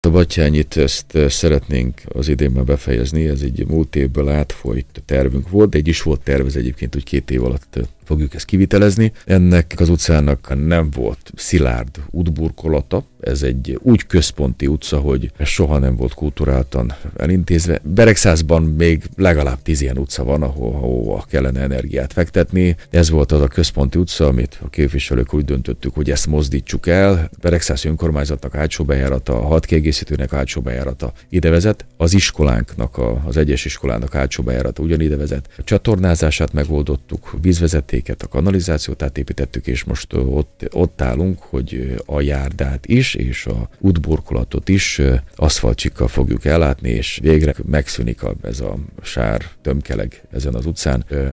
A Batthyányit ezt szeretnénk az idénben befejezni, ez egy múlt évből átfolyt tervünk volt, de egy is volt tervez egyébként, hogy 2 év alatt fogjuk ezt kivitelezni. Ennek az utcának nem volt szilárd útburkolata, ez egy úgy központi utca, hogy soha nem volt kulturáltan elintézve. Beregszászban még legalább 10 ilyen utca van, ahova kellene energiát fektetni. Ez volt az a központi utca, amit a képviselők úgy döntöttük, hogy ezt mozdítsuk el. Beregszász önkormányzatnak hátsó bejárata, a 6 kiegészítőnek hátsó bejárata ide vezet, az iskolánknak, az egyes iskolának hátsó bejárata ugyanide vezet. A csatornázását megoldottuk, vízvezetéket, a kanalizációt átépítettük, és most ott állunk, hogy a járdát is, és a útburkolatot is aszfaltcsikkal fogjuk ellátni, és végre megszűnik ez a sár tömkeleg ezen az utcán.